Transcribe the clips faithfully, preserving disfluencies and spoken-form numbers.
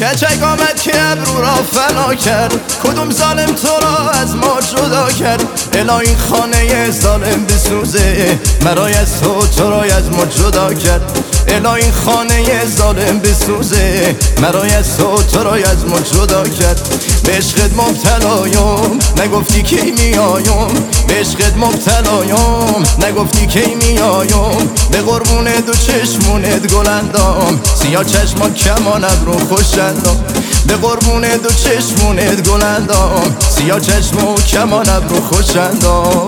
که چه قامت که ابرو را فنا کرد، کدوم ظالم تو را از ما جدا کرد. الا این خانه ظالم بسوزه، مرای از تو تو را از ما جدا کرد. الا این خانه ظالم بسوزه، مرای از تو تو را از ما جدا کرد. به عشقت مبتلایم، نگفتی کی میایم. به عشقت مبتلایم، نگفتی کی میایم. به قربون دو چشمونت گلندام، سیاه چشما کمان ابرو خوشندام. به قربون دو چشمونت گلندام، سیاه چشما کمان ابرو خوشندام.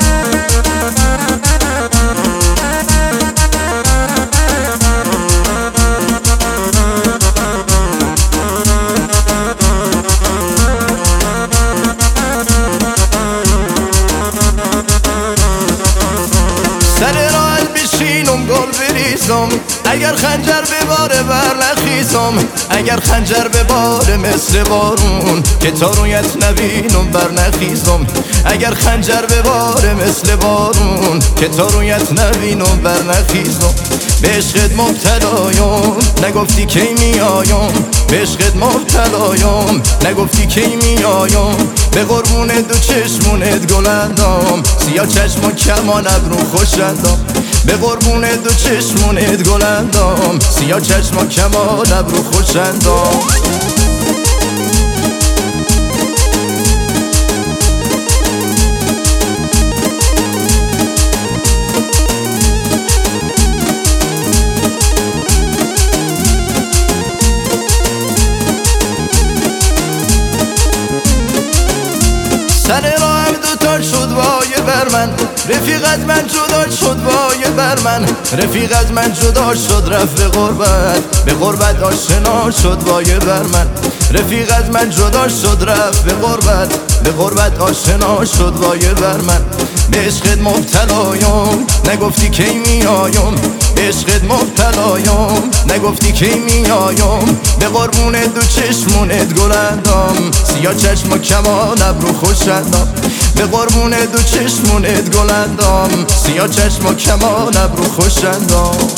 سر راه بشینم گل بریزم، اگر خنجر به باره بر نخیزم. اگر خنجر به باره مثل بارون، که تا رویت نبینم بر نخیزم. اگر خنجر به باره مثل بارون، که تا رویت نبینم بر نخیزم. به عشقت مبتلایم، نگفتی کی میایم. به عشقت مبتلایم، نگفتی کی میایم. به قربون دو چشمونت گلندام، سیاه چشما کمان ابرو خوشندام. به قربون دو چشمونت گلندام، سیاه چشما کمان ابرو خوشندام. سر راهم دوتا شد وای بر من، رفیق از من جدا شد وای بر من. رفیق از من جدا شد رفت به غربت، به غربت آشنا شد وای بر من. رفیق از من جدا شد رفت به غربت، به غربت آشنا شد وای بر من. به عشقت مبتلایم، نگفتی کی میایم. به عشقت مبتلایم، نگفتی کی میایم. به قربون دو چشمونت گلندام، سیاه چشما کمان ابرو خوشندام. به قربون دو چشمونت گلندام، سیاه چشما کمان ابرو خوشندام.